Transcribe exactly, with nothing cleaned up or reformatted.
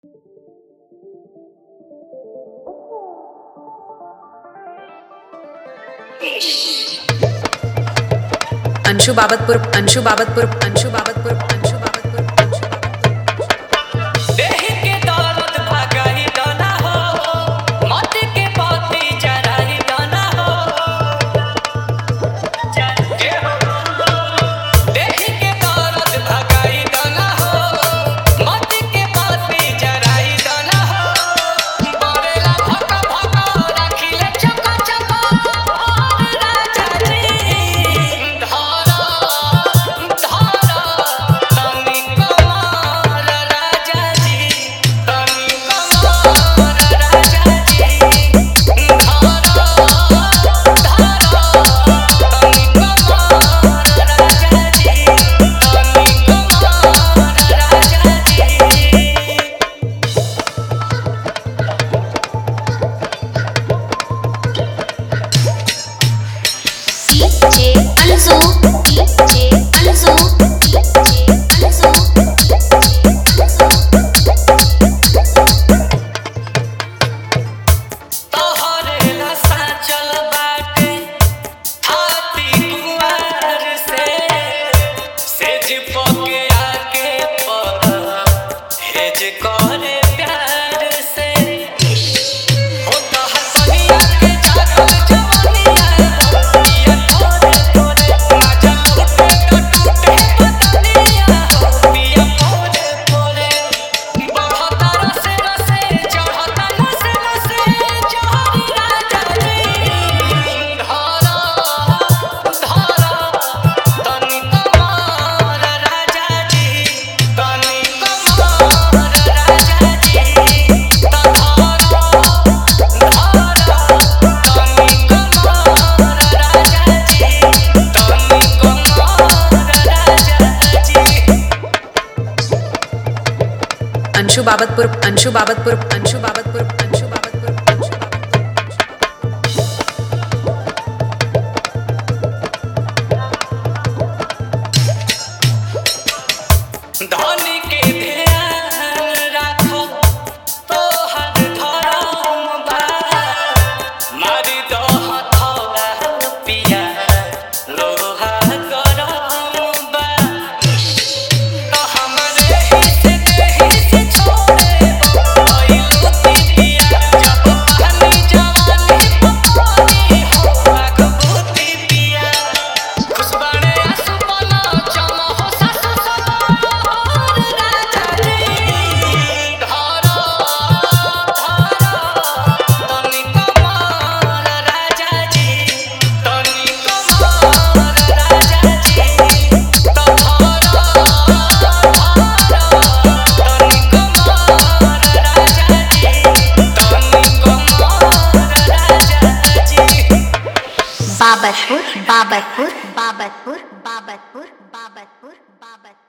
अंशु बाबतपुर अंशु बाबतपुर अंशु बाबतपुर अंशु बाबतपुर अंशु देह के दौलत भगाई दाना हो, मौत के पौती जराई दाना हो। देह के दौलत भगाई दाना हो, मौत के पौती जराई दाना हो। बोरेला भका भका रखिले चका चका राजा जी। धारा धारा तनी कमार राजा जी, तनी कमार राजा जी। धारा धारा तनी कमार राजा जी, तनी कमार राजा जी। DJ Anshu DJ Anshu DJ Anshu तोहरे नशा चल बाटे हाथी कुंवर से, सेज पके आके पड़ा हेज करे प्यार से। हो तोहर कनिया के जागल जवानिया हो, पिया तोरे तोरे मजा लूटे न टूटे बदनिया हो, पिया तोरे तोरे बढ़ता रसे रसे चढ़ता नसे नसे जहरी राजा जी। धारा धारा तनी कमार राजा जी, तनी कमार राजा जी। धारा धारा तनी कमार राजा जी, तनी कमार राजा जी। अंशु बाबतपुर अंशु बाबतपुर अंशु बाबतपुर अंशु बाबतपुर अंशु धनी के ध्यान राखो तोहर धर्म बा, मारी दो हथौड़ा पिया लोहा गरम बा। तो हमरे ही से देही से छोड़े भइलू पिया, जब पानी जवानी पपानी हो आगबूती पिया। खुशबाने आसुपना चमो हो सासु समार राजा जी। धारा धारा तनी कमार राजा जी, तनी कमार राजा जी। धारा धारा तनी कमार राजा जी, तनी कमार राजा जी। बाबतपुर बाबतपुर बाबतपुर बाबतपुर बाबतपुर बाबतपुर